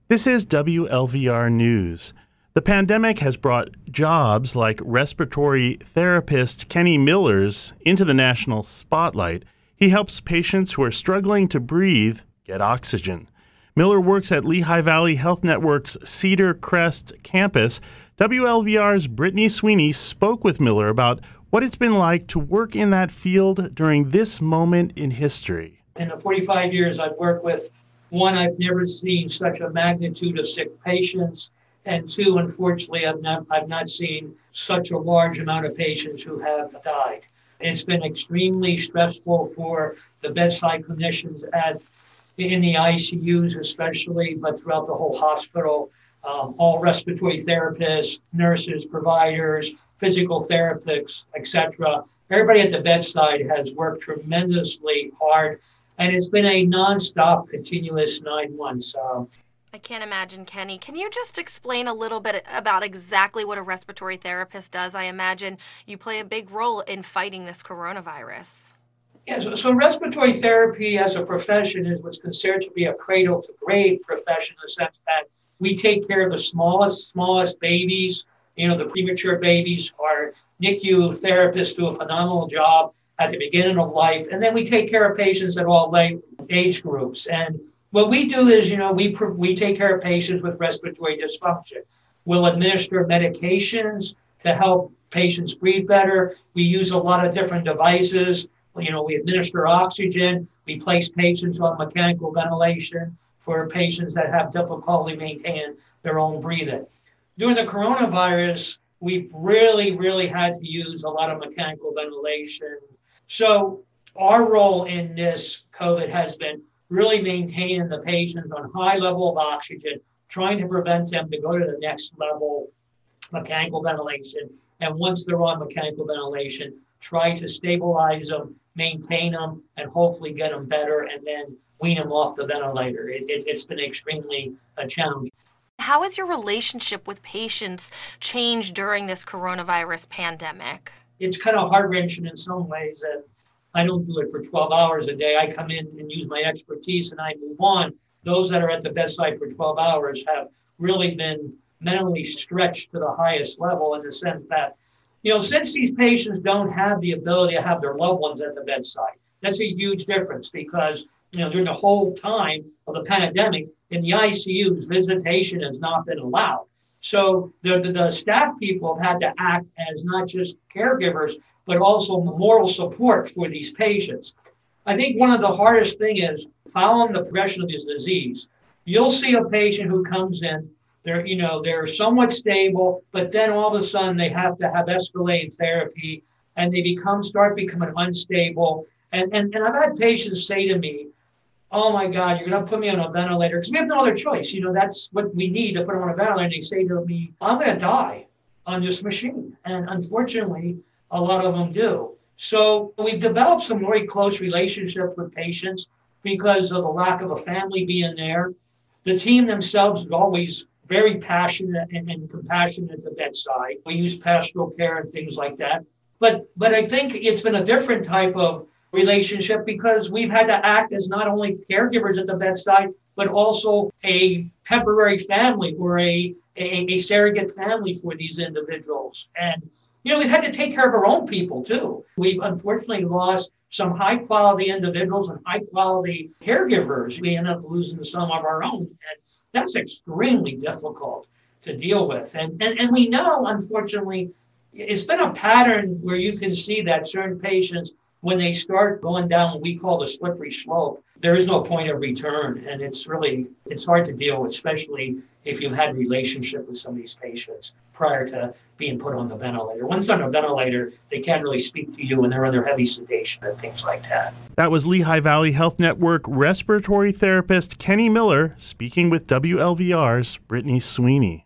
This is WLVR News. The pandemic has brought jobs like respiratory therapist Kenny Miller's into the national spotlight. He helps patients who are struggling to breathe get oxygen. Miller works at Lehigh Valley Health Network's Cedar Crest campus. WLVR's Brittany Sweeney spoke with Miller about what it's been like to work in that field during this moment in history. In the 45 years I've worked with, one, I've never seen such a magnitude of sick patients, and two, unfortunately, I've not seen such a large amount of patients who have died. It's been extremely stressful for the bedside clinicians in the ICUs especially, but throughout the whole hospital. All respiratory therapists, nurses, providers, physical therapists, etc. Everybody at the bedside has worked tremendously hard, and it's been a nonstop, continuous 9 months. I can't imagine, Kenny. Can you just explain a little bit about exactly what a respiratory therapist does? I imagine you play a big role in fighting this coronavirus. Yeah, so respiratory therapy as a profession is what's considered to be a cradle-to-grave profession in the sense that we take care of the smallest babies. You know, the premature babies. Our NICU therapists do a phenomenal job at the beginning of life. And then we take care of patients at all age groups. And what we do is, we take care of patients with respiratory dysfunction. We'll administer medications to help patients breathe better. We use a lot of different devices. We administer oxygen. We place patients on mechanical ventilation for patients that have difficulty maintaining their own breathing. During the coronavirus, we've really had to use a lot of mechanical ventilation. So our role in this COVID has been really maintaining the patients on high level of oxygen, trying to prevent them to go to the next level, mechanical ventilation. And once they're on mechanical ventilation, try to stabilize them, maintain them, and hopefully get them better, and then wean them off the ventilator. It's been extremely a challenge. How has your relationship with patients changed during this coronavirus pandemic? It's kind of heart-wrenching in some ways that I don't do it for 12 hours a day. I come in and use my expertise and I move on. Those that are at the bedside for 12 hours have really been mentally stretched to the highest level in the sense that, since these patients don't have the ability to have their loved ones at the bedside, that's a huge difference because, during the whole time of the pandemic, in the ICUs, visitation has not been allowed. So the staff people have had to act as not just caregivers, but also moral support for these patients. I think one of the hardest things is following the progression of this disease. You'll see a patient who comes in, they're somewhat stable, but then all of a sudden they have to have escalating therapy and they start becoming unstable. And I've had patients say to me, "Oh my God, you're going to put me on a ventilator," because we have no other choice. That's what we need to put them on a ventilator. And they say to me, "I'm going to die on this machine." And unfortunately, a lot of them do. So we've developed some very close relationships with patients because of the lack of a family being there. The team themselves is always very passionate and compassionate at the bedside. We use pastoral care and things like that. But I think it's been a different type of relationship because we've had to act as not only caregivers at the bedside, but also a temporary family or a surrogate family for these individuals. And, we've had to take care of our own people too. We've unfortunately lost some high quality individuals and high quality caregivers. We end up losing some of our own. And that's extremely difficult to deal with. And we know, unfortunately, it's been a pattern where you can see that certain patients, when they start going down what we call the slippery slope, there is no point of return. And it's hard to deal with, especially if you've had a relationship with some of these patients prior to being put on the ventilator. Once on a ventilator, they can't really speak to you and they're under heavy sedation and things like that. That was Lehigh Valley Health Network respiratory therapist Kenny Miller speaking with WLVR's Brittany Sweeney.